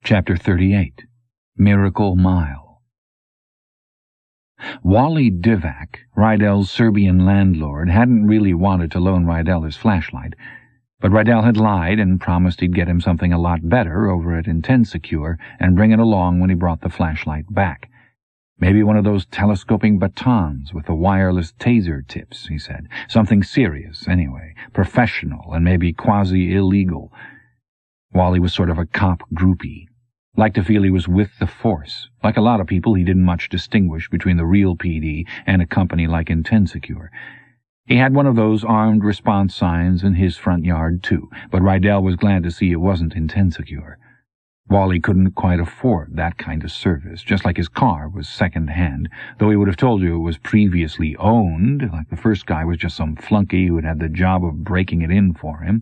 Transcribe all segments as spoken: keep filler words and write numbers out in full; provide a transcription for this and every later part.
Chapter thirty-eight. Miracle Mile. Wally Divac, Rydell's Serbian landlord, hadn't really wanted to loan Rydell his flashlight, but Rydell had lied and promised he'd get him something a lot better over at Intensecure and bring it along when he brought the flashlight back. Maybe one of those telescoping batons with the wireless taser tips, he said. Something serious, anyway, professional and maybe quasi-illegal. Wally was sort of a cop groupie. Liked to feel he was with the force. Like a lot of people, he didn't much distinguish between the real P D and a company like Intensecure. He had one of those armed response signs in his front yard, too, but Rydell was glad to see it wasn't Intensecure. Wally couldn't quite afford that kind of service, just like his car was second-hand, though he would have told you it was previously owned, like the first guy was just some flunky who had had the job of breaking it in for him.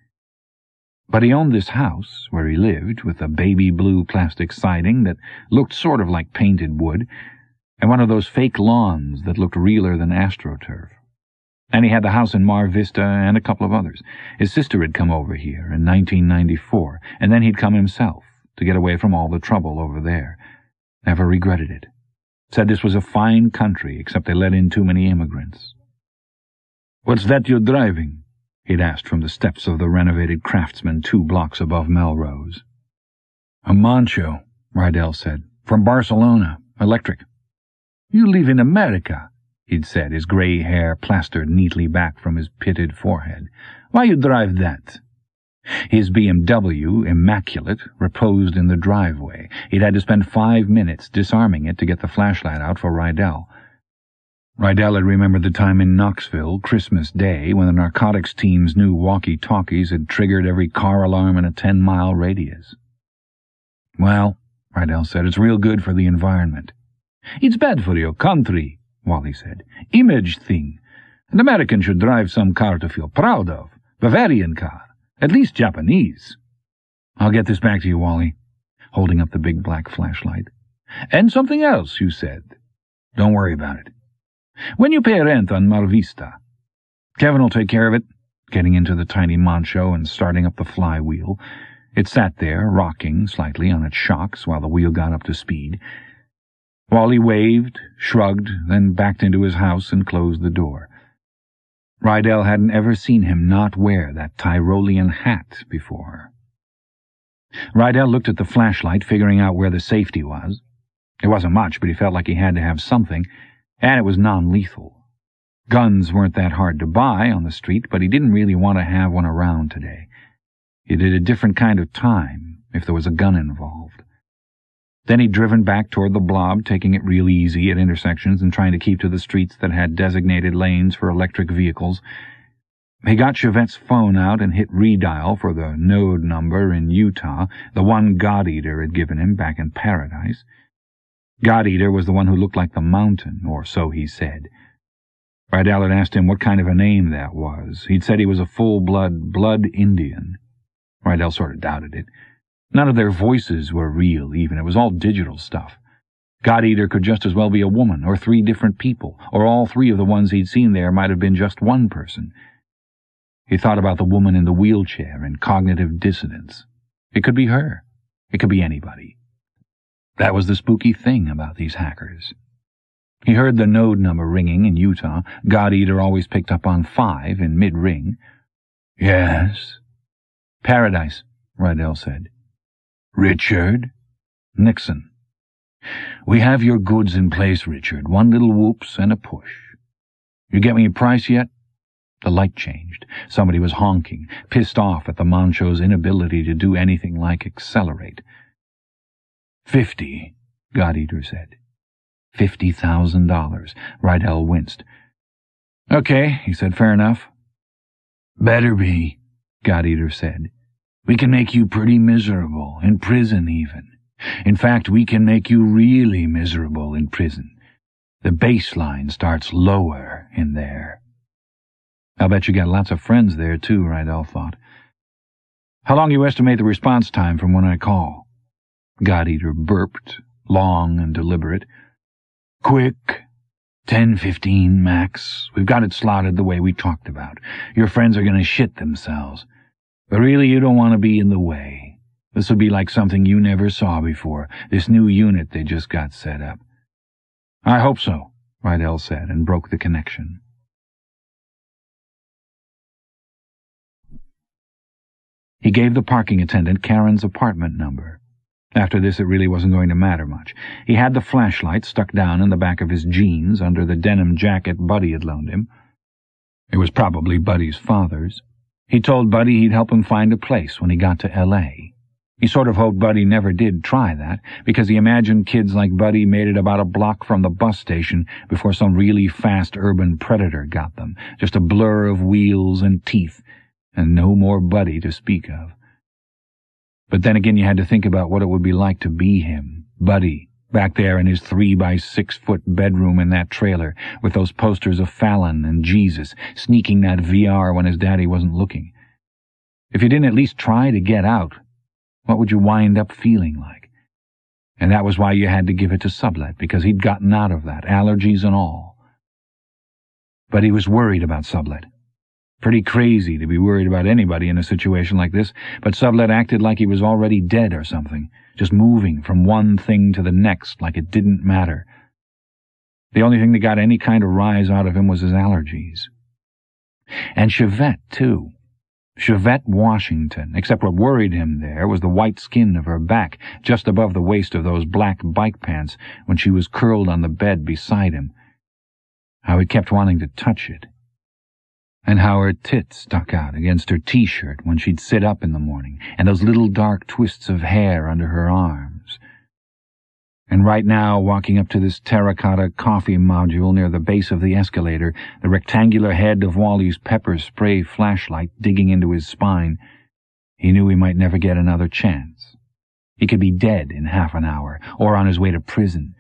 But he owned this house, where he lived, with a baby-blue plastic siding that looked sort of like painted wood, and one of those fake lawns that looked realer than AstroTurf. And he had the house in Mar Vista and a couple of others. His sister had come over here in nineteen ninety-four, and then he'd come himself to get away from all the trouble over there. Never regretted it. Said this was a fine country, except they let in too many immigrants. "What's that you're driving?" he'd asked from the steps of the renovated Craftsman two blocks above Melrose. "A Mancho," Rydell said. "From Barcelona. Electric." "You live in America," he'd said, his grey hair plastered neatly back from his pitted forehead. "Why you drive that?" His B M W, immaculate, reposed in the driveway. He'd had to spend five minutes disarming it to get the flashlight out for Rydell. Rydell had remembered the time in Knoxville, Christmas Day, when the narcotics team's new walkie-talkies had triggered every car alarm in a ten-mile radius. "Well," Rydell said, "it's real good for the environment." "It's bad for your country," Wally said. "Image thing. An American should drive some car to feel proud of. Bavarian car. At least Japanese." "I'll get this back to you, Wally," holding up the big black flashlight. "And something else, you said." "Don't worry about it." "When you pay rent on Mar Vista." "Kevin will take care of it," getting into the tiny Mancho and starting up the flywheel. It sat there, rocking slightly on its shocks while the wheel got up to speed. Wally waved, shrugged, then backed into his house and closed the door. Rydell hadn't ever seen him not wear that Tyrolean hat before. Rydell looked at the flashlight, figuring out where the safety was. It wasn't much, but he felt like he had to have something, and it was non-lethal. Guns weren't that hard to buy on the street, but he didn't really want to have one around today. It had a different kind of time if there was a gun involved. Then he'd driven back toward the blob, taking it real easy at intersections and trying to keep to the streets that had designated lanes for electric vehicles. He got Chevette's phone out and hit redial for the node number in Utah, the one God-Eater had given him back in Paradise. God-Eater was the one who looked like the mountain, or so he said. Rydell had asked him what kind of a name that was. He'd said he was a full-blood blood Indian. Rydell sort of doubted it. None of their voices were real, even. It was all digital stuff. God-Eater could just as well be a woman, or three different people, or all three of the ones he'd seen there might have been just one person. He thought about the woman in the wheelchair and cognitive dissonance. It could be her. It could be anybody. That was the spooky thing about these hackers. He heard the node number ringing in Utah. God-Eater always picked up on five in mid-ring. "Yes." "Paradise," Rydell said. "Richard?" "Nixon." "We have your goods in place, Richard. One little whoops and a push. You get me a price yet?" The light changed. Somebody was honking, pissed off at the Mancho's inability to do anything like accelerate. Fifty, God-Eater said. Fifty thousand dollars. Rydell winced. "Okay," he said, "fair enough." "Better be," God-Eater said. "We can make you pretty miserable, in prison even. In fact, we can make you really miserable in prison. The baseline starts lower in there." "I'll bet you got lots of friends there, too," Rydell thought. "How long you estimate the response time from when I call?" God-Eater burped, long and deliberate. "Quick. Ten, fifteen, max. We've got it slotted the way we talked about. Your friends are going to shit themselves. But really, you don't want to be in the way. This would be like something you never saw before, this new unit they just got set up. I hope so, Rydell said, and broke the connection. He gave the parking attendant Karen's apartment number. After this, it really wasn't going to matter much. He had the flashlight stuck down in the back of his jeans under the denim jacket Buddy had loaned him. It was probably Buddy's father's. He told Buddy he'd help him find a place when he got to L A. He sort of hoped Buddy never did try that, because he imagined kids like Buddy made it about a block from the bus station before some really fast urban predator got them, just a blur of wheels and teeth, and no more Buddy to speak of. But then again you had to think about what it would be like to be him, Buddy, back there in his three-by-six-foot bedroom in that trailer, with those posters of Fallon and Jesus, sneaking that V R when his daddy wasn't looking. If you didn't at least try to get out, what would you wind up feeling like? And that was why you had to give it to Sublet, because he'd gotten out of that, allergies and all. But he was worried about Sublet. Pretty crazy to be worried about anybody in a situation like this, but Sublet acted like he was already dead or something, just moving from one thing to the next like it didn't matter. The only thing that got any kind of rise out of him was his allergies. And Chevette, too. Chevette Washington, except what worried him there was the white skin of her back just above the waist of those black bike pants when she was curled on the bed beside him. How he kept wanting to touch it. And how her tits stuck out against her T-shirt when she'd sit up in the morning, and those little dark twists of hair under her arms. And right now, walking up to this terracotta coffee module near the base of the escalator, the rectangular head of Wally's pepper spray flashlight digging into his spine, he knew he might never get another chance. He could be dead in half an hour, or on his way to prison.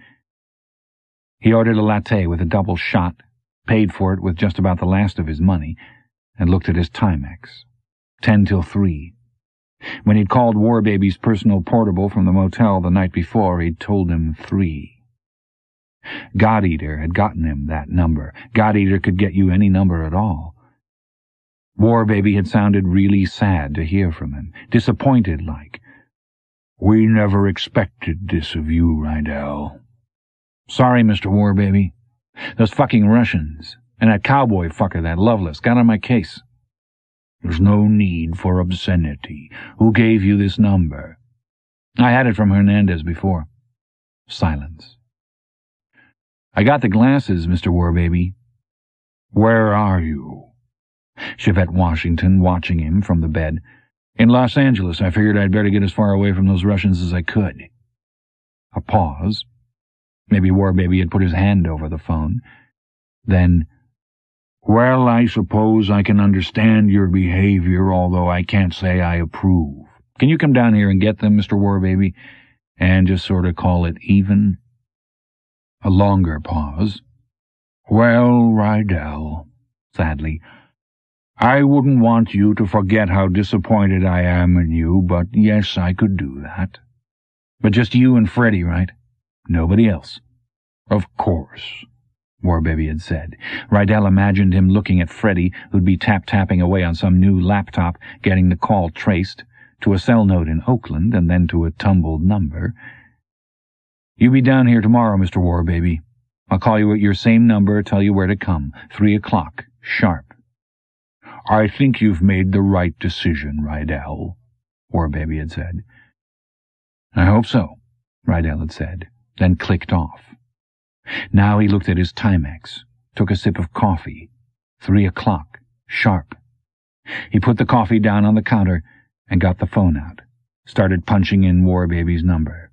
He ordered a latte with a double shot, paid for it with just about the last of his money, and looked at his Timex. Ten till three. When he'd called Warbaby's personal portable from the motel the night before, he'd told him three. God-Eater had gotten him that number. God-Eater could get you any number at all. Warbaby had sounded really sad to hear from him, disappointed like. "We never expected this of you, Rydell." "Sorry, Mister Warbaby. Those fucking Russians, and that cowboy fucker, that Loveless, got on my case." "There's no need for obscenity. Who gave you this number?" "I had it from Hernandez before." Silence. "I got the glasses, Mister Warbaby." "Where are you?" Chevette Washington watching him from the bed. "In Los Angeles. I figured I'd better get as far away from those Russians as I could." A pause. Maybe Warbaby had put his hand over the phone. Then, "Well, I suppose I can understand your behavior, although I can't say I approve. Can you come down here and get them, Mister Warbaby, and just sort of call it even?" A longer pause. "Well, Rydell," sadly, "I wouldn't want you to forget how disappointed I am in you, but yes, I could do that." "But just you and Freddie, right? Nobody else?" "Of course," Warbaby had said. Rydell imagined him looking at Freddie, who'd be tap-tapping away on some new laptop, getting the call traced, to a cell note in Oakland, and then to a tumbled number. "You be down here tomorrow, Mister Warbaby. I'll call you at your same number, tell you where to come. Three o'clock, sharp." "I think you've made the right decision, Rydell," Warbaby had said. "I hope so," Rydell had said, then clicked off. Now he looked at his Timex, took a sip of coffee. Three o'clock, sharp. He put the coffee down on the counter and got the phone out, started punching in Warbaby's number.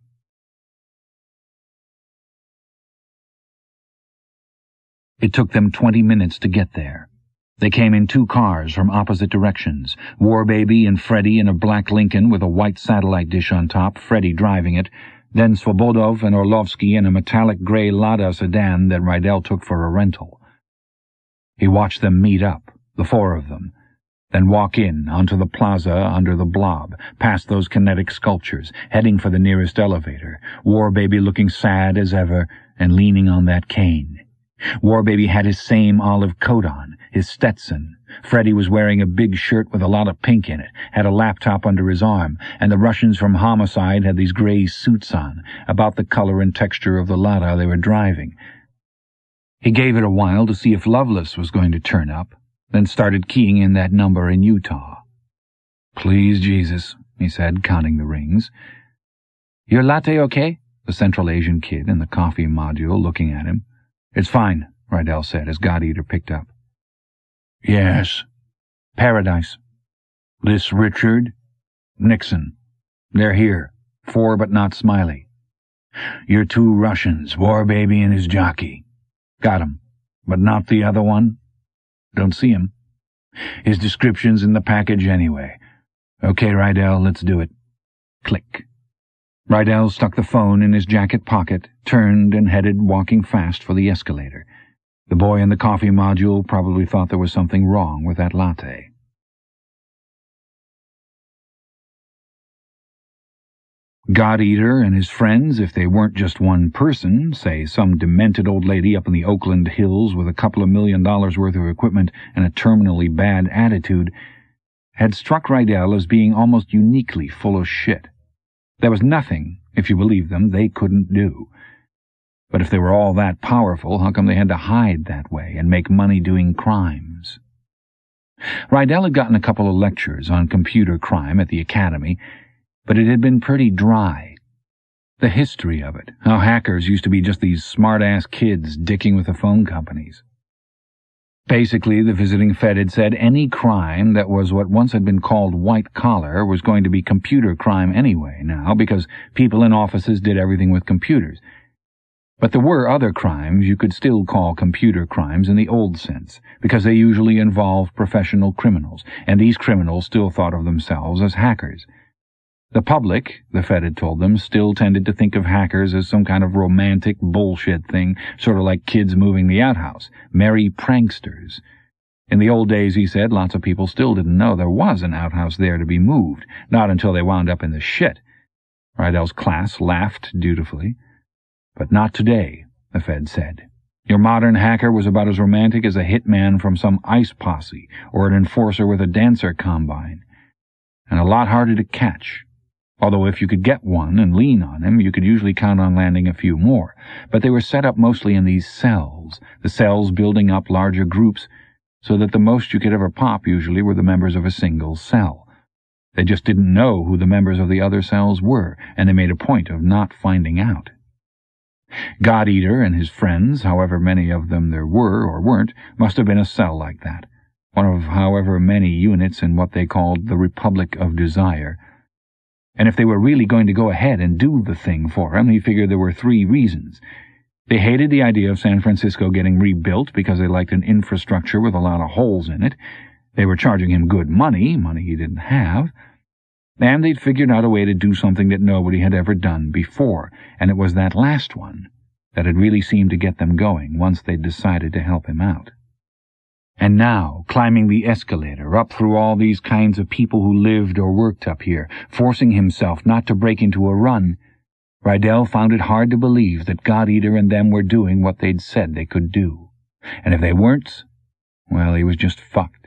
It took them twenty minutes to get there. They came in two cars from opposite directions, Warbaby and Freddie in a black Lincoln with a white satellite dish on top, Freddie driving it, then Svobodov and Orlovsky in a metallic gray Lada sedan that Rydell took for a rental. He watched them meet up, the four of them, then walk in onto the plaza under the blob, past those kinetic sculptures, heading for the nearest elevator, Warbaby looking sad as ever and leaning on that cane. Warbaby had his same olive coat on, his Stetson. Freddie was wearing a big shirt with a lot of pink in it, had a laptop under his arm, and the Russians from Homicide had these grey suits on, about the color and texture of the Lada they were driving. He gave it a while to see if Loveless was going to turn up, then started keying in that number in Utah. "Please, Jesus," he said, counting the rings. "Your latte okay?" the Central Asian kid in the coffee module looking at him. "It's fine," Rydell said as God-Eater picked up. "Yes." "Paradise." "This Richard?" "Nixon. They're here. Four but not Smiley." "Your two Russians, Warbaby and his jockey." "Got him. But not the other one?" "Don't see him." "His description's in the package anyway." "Okay, Rydell, let's do it." Click. Rydell stuck the phone in his jacket pocket, turned and headed walking fast for the escalator. The boy in the coffee module probably thought there was something wrong with that latte. God-Eater and his friends, if they weren't just one person, say some demented old lady up in the Oakland Hills with a couple of million dollars worth of equipment and a terminally bad attitude, had struck Rydell as being almost uniquely full of shit. There was nothing, if you believed them, they couldn't do. But if they were all that powerful, how come they had to hide that way and make money doing crimes? Rydell had gotten a couple of lectures on computer crime at the academy, but it had been pretty dry. The history of it, how hackers used to be just these smart-ass kids dicking with the phone companies. Basically, the visiting Fed had said any crime that was what once had been called white-collar was going to be computer crime anyway now, because people in offices did everything with computers. But there were other crimes you could still call computer crimes in the old sense, because they usually involved professional criminals, and these criminals still thought of themselves as hackers. The public, the Fed had told them, still tended to think of hackers as some kind of romantic bullshit thing, sort of like kids moving the outhouse, merry pranksters. In the old days, he said, lots of people still didn't know there was an outhouse there to be moved, not until they wound up in the shit. Rydell's class laughed dutifully. But not today, the Fed said. Your modern hacker was about as romantic as a hitman from some ice posse or an enforcer with a dancer combine, and a lot harder to catch. Although if you could get one and lean on him, you could usually count on landing a few more. But they were set up mostly in these cells, the cells building up larger groups, so that the most you could ever pop usually were the members of a single cell. They just didn't know who the members of the other cells were, and they made a point of not finding out. God-Eater and his friends, however many of them there were or weren't, must have been a cell like that, one of however many units in what they called the Republic of Desire. And if they were really going to go ahead and do the thing for him, he figured there were three reasons. They hated the idea of San Francisco getting rebuilt because they liked an infrastructure with a lot of holes in it. They were charging him good money, money he didn't have. And they'd figured out a way to do something that nobody had ever done before, and it was that last one that had really seemed to get them going once they'd decided to help him out. And now, climbing the escalator, up through all these kinds of people who lived or worked up here, forcing himself not to break into a run, Rydell found it hard to believe that God-Eater and them were doing what they'd said they could do. And if they weren't, well, he was just fucked.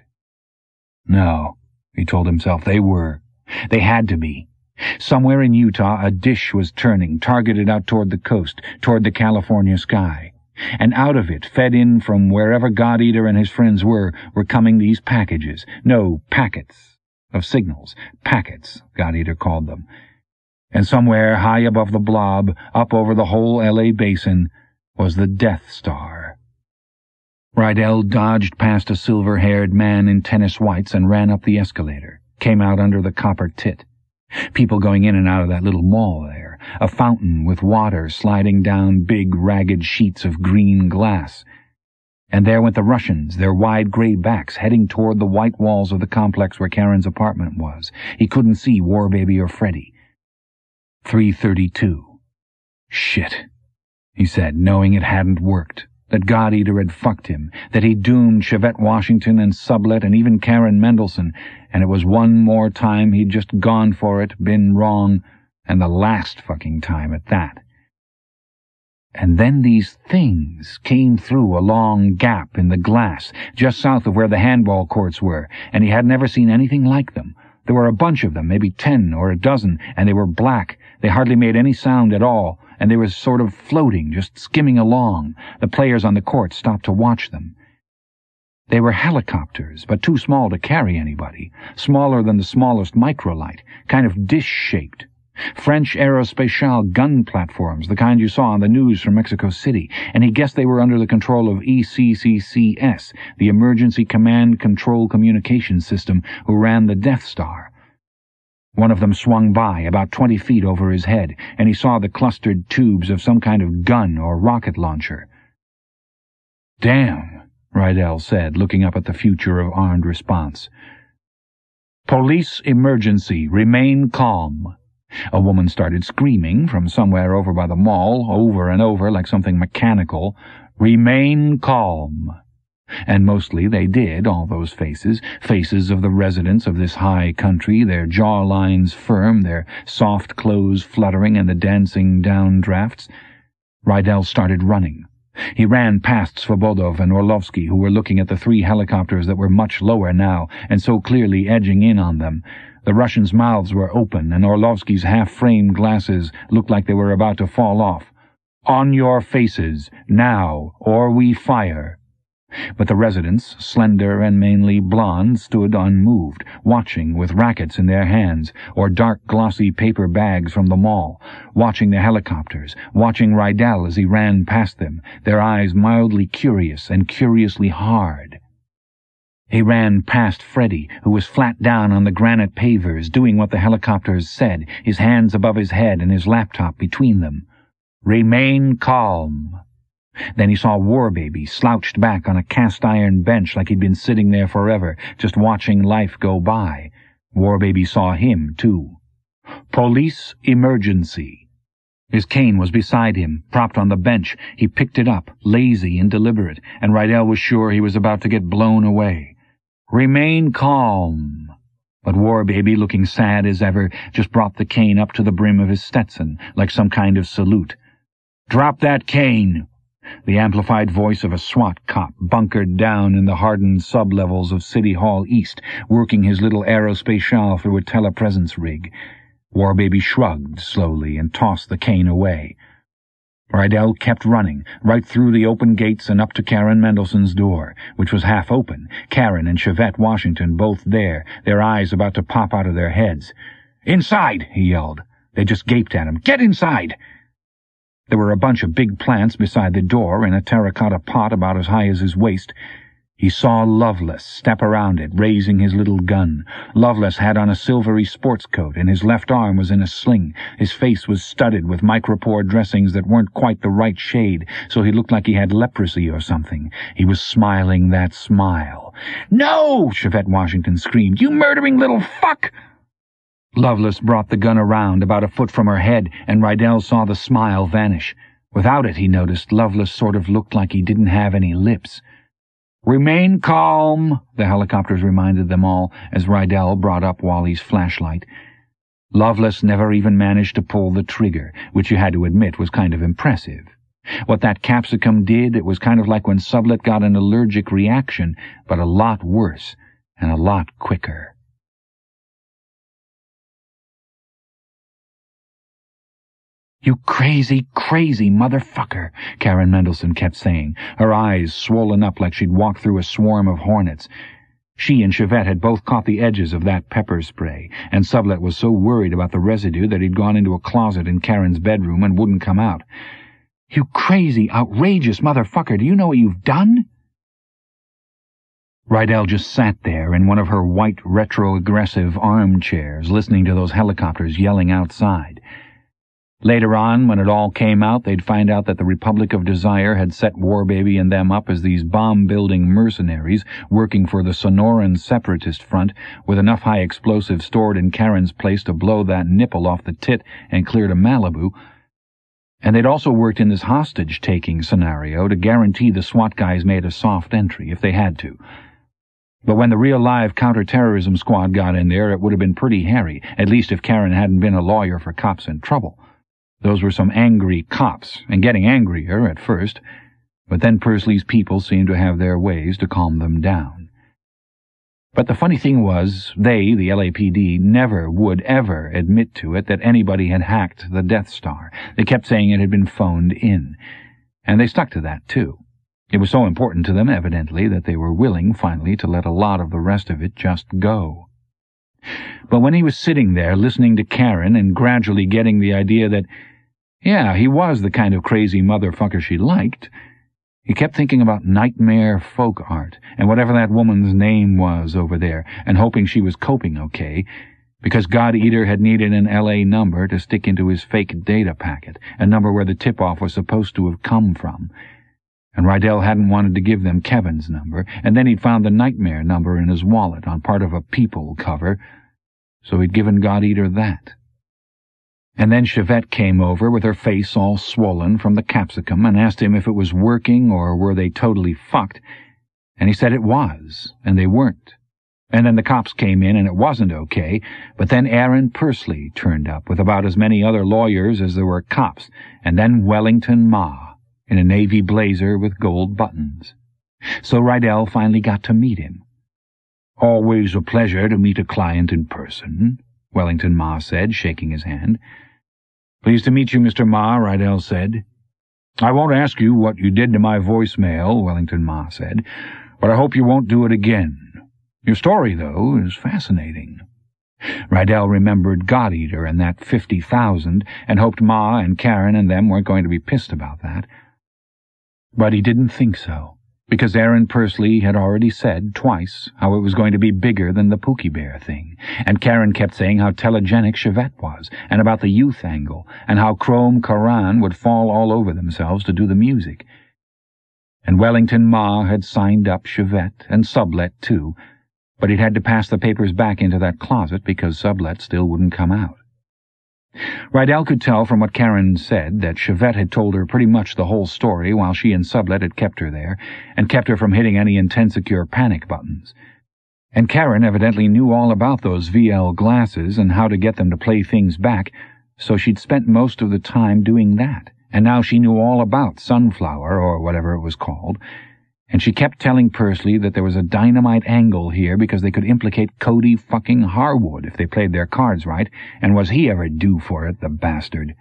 No, he told himself, they were. They had to be. Somewhere in Utah, a dish was turning, targeted out toward the coast, toward the California sky. And out of it, fed in from wherever God-Eater and his friends were, were coming these packages. No, packets of signals. Packets, God-Eater called them. And somewhere high above the blob, up over the whole L A basin, was the Death Star. Rydell dodged past a silver-haired man in tennis whites and ran up the escalator, came out under the copper tit. People going in and out of that little mall there, a fountain with water sliding down big, ragged sheets of green glass. And there went the Russians, their wide gray backs, heading toward the white walls of the complex where Karen's apartment was. He couldn't see Warbaby or Freddie. three thirty-two. Shit, he said, knowing it hadn't worked. That God-Eater had fucked him, that he'd doomed Chevette Washington and Sublet and even Karen Mendelsohn, and it was one more time he'd just gone for it, been wrong, and the last fucking time at that. And then these things came through a long gap in the glass, just south of where the handball courts were, and he had never seen anything like them. There were a bunch of them, maybe ten or a dozen, and they were black. They hardly made any sound at all, and they were sort of floating, just skimming along. The players on the court stopped to watch them. They were helicopters, but too small to carry anybody, smaller than the smallest microlight, kind of dish-shaped. French Aerospatiale gun platforms, the kind you saw on the news from Mexico City, and he guessed they were under the control of E C C C S, the Emergency Command Control Communications System, who ran the Death Star. One of them swung by, about twenty feet over his head, and he saw the clustered tubes of some kind of gun or rocket launcher. "Damn," Rydell said, looking up at the future of armed response. "Police emergency. Remain calm." A woman started screaming from somewhere over by the mall, over and over like something mechanical. "Remain calm." And mostly they did, all those faces, faces of the residents of this high country, their jawlines firm, their soft clothes fluttering in the dancing downdrafts. Rydell started running. He ran past Svobodov and Orlovsky, who were looking at the three helicopters that were much lower now, and so clearly edging in on them. The Russians' mouths were open, and Orlovsky's half-framed glasses looked like they were about to fall off. "On your faces, now, or we fire." But the residents, slender and mainly blonde, stood unmoved, watching with rackets in their hands, or dark glossy paper bags from the mall, watching the helicopters, watching Rydell as he ran past them, their eyes mildly curious and curiously hard. He ran past Freddy, who was flat down on the granite pavers, doing what the helicopters said, his hands above his head and his laptop between them. "Remain calm." Then he saw Warbaby slouched back on a cast-iron bench like he'd been sitting there forever, just watching life go by. Warbaby saw him, too. "Police emergency." His cane was beside him, propped on the bench. He picked it up, lazy and deliberate, and Rydell was sure he was about to get blown away. "Remain calm." But Warbaby, looking sad as ever, just brought the cane up to the brim of his Stetson, like some kind of salute. "Drop that cane!" The amplified voice of a SWAT cop bunkered down in the hardened sub-levels of City Hall East, working his little Aerospatiale through a telepresence rig. Warbaby shrugged slowly and tossed the cane away. Rydell kept running, right through the open gates and up to Karen Mendelssohn's door, which was half open, Karen and Chevette Washington both there, their eyes about to pop out of their heads. "Inside!" he yelled. They just gaped at him. "Get inside!" There were a bunch of big plants beside the door and a terracotta pot about as high as his waist. He saw Loveless step around it, raising his little gun. Loveless had on a silvery sports coat, and his left arm was in a sling. His face was studded with micropore dressings that weren't quite the right shade, so he looked like he had leprosy or something. He was smiling that smile. "No!" Chevette Washington screamed. "You murdering little fuck!" Loveless brought the gun around, about a foot from her head, and Rydell saw the smile vanish. Without it, he noticed, Loveless sort of looked like he didn't have any lips. "Remain calm," the helicopters reminded them all, as Rydell brought up Wally's flashlight. Loveless never even managed to pull the trigger, which you had to admit was kind of impressive. What that capsicum did, it was kind of like when Sublet got an allergic reaction, but a lot worse, and a lot quicker. "You crazy, crazy motherfucker," Karen Mendelssohn kept saying, her eyes swollen up like she'd walked through a swarm of hornets. She and Chevette had both caught the edges of that pepper spray, and Sublet was so worried about the residue that he'd gone into a closet in Karen's bedroom and wouldn't come out. "You crazy, outrageous motherfucker, do you know what you've done?" Rydell just sat there in one of her white retro-aggressive armchairs, listening to those helicopters yelling outside. Later on, when it all came out, they'd find out that the Republic of Desire had set Warbaby and them up as these bomb-building mercenaries working for the Sonoran Separatist Front with enough high explosives stored in Karen's place to blow that nipple off the tit and clear to Malibu. And they'd also worked in this hostage-taking scenario to guarantee the SWAT guys made a soft entry if they had to. But when the real-live counter-terrorism squad got in there, it would have been pretty hairy, at least if Karen hadn't been a lawyer for cops in trouble. Those were some angry cops, and getting angrier at first, but then Pursley's people seemed to have their ways to calm them down. But the funny thing was, they, the L A P D, never would ever admit to it that anybody had hacked the Death Star. They kept saying it had been phoned in, and they stuck to that, too. It was so important to them, evidently, that they were willing, finally, to let a lot of the rest of it just go. But when he was sitting there, listening to Karen and gradually getting the idea that, yeah, he was the kind of crazy motherfucker she liked, he kept thinking about nightmare folk art and whatever that woman's name was over there, and hoping she was coping okay, because God Eater had needed an L A number to stick into his fake data packet, a number where the tip-off was supposed to have come from. And Rydell hadn't wanted to give them Kevin's number, and then he'd found the nightmare number in his wallet on part of a People cover, so he'd given God Eater that. And then Chevette came over with her face all swollen from the capsicum and asked him if it was working or were they totally fucked, and he said it was, and they weren't. And then the cops came in and it wasn't okay, but then Aaron Pursley turned up with about as many other lawyers as there were cops, and then Wellington Ma in a navy blazer with gold buttons. So Rydell finally got to meet him. "Always a pleasure to meet a client in person," Wellington Ma said, shaking his hand. "Pleased to meet you, Mister Ma," Rydell said. "I won't ask you what you did to my voicemail," Wellington Ma said, "but I hope you won't do it again. Your story, though, is fascinating." Rydell remembered God Eater and that fifty thousand, and hoped Ma and Karen and them weren't going to be pissed about that. But he didn't think so, because Aaron Pursley had already said twice how it was going to be bigger than the Pookie Bear thing, and Karen kept saying how telegenic Chevette was, and about the youth angle, and how Chrome Karan would fall all over themselves to do the music. And Wellington Ma had signed up Chevette, and Sublet too, but he'd had to pass the papers back into that closet because Sublet still wouldn't come out. Rydell could tell from what Karen said that Chevette had told her pretty much the whole story while she and Sublet had kept her there, and kept her from hitting any Intensecure panic buttons. And Karen evidently knew all about those V L glasses and how to get them to play things back, so she'd spent most of the time doing that, and now she knew all about Sunflower, or whatever it was called, and she kept telling Pursley that there was a dynamite angle here because they could implicate Cody fucking Harwood if they played their cards right, and was he ever due for it, the bastard?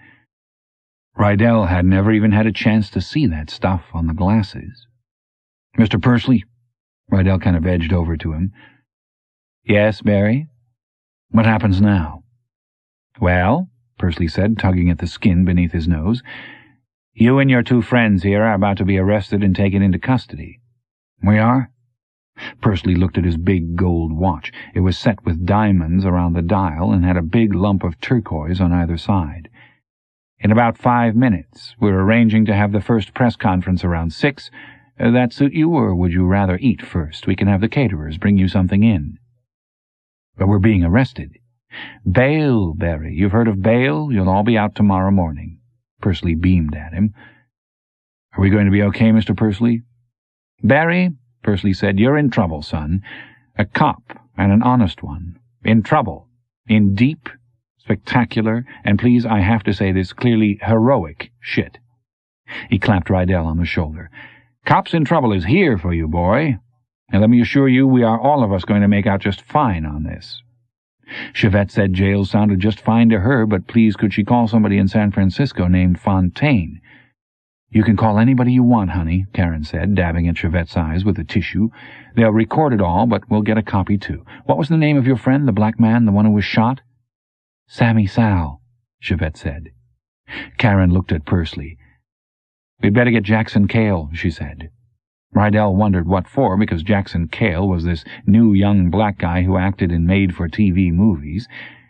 Rydell had never even had a chance to see that stuff on the glasses. "Mister Pursley?" Rydell kind of edged over to him. "Yes, Barry? What happens now?" "Well," Pursley said, tugging at the skin beneath his nose, "you and your two friends here are about to be arrested and taken into custody." "We are?" Pursley looked at his big gold watch. It was set with diamonds around the dial and had a big lump of turquoise on either side. "In about five minutes. We're arranging to have the first press conference around six. Uh, that suit you, or would you rather eat first? We can have the caterers bring you something in." "But we're being arrested." "Bail, Barry. You've heard of bail? You'll all be out tomorrow morning." Pursley beamed at him. "Are we going to be okay, Mister Pursley?" "Barry," Pursley said, "you're in trouble, son. A cop, and an honest one. In trouble. In deep, spectacular, and please, I have to say this, clearly heroic shit." He clapped Rydell on the shoulder. "Cops in Trouble is here for you, boy. And let me assure you, we are all of us going to make out just fine on this." Chevette said jail sounded just fine to her, but please could she call somebody in San Francisco named Fontaine? "You can call anybody you want, honey," Karen said, dabbing at Chevette's eyes with a tissue. "They'll record it all, but we'll get a copy, too. What was the name of your friend, the black man, the one who was shot?" "Sammy Sal," Chevette said. Karen looked at Pursley. "We'd better get Jackson Cale," she said. Rydell wondered what for, because Jackson Cale was this new young black guy who acted in made-for-T V movies.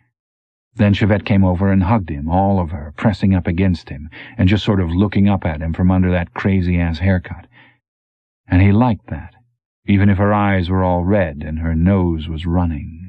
Then Chevette came over and hugged him, all of her, pressing up against him, and just sort of looking up at him from under that crazy-ass haircut. And he liked that, even if her eyes were all red and her nose was running.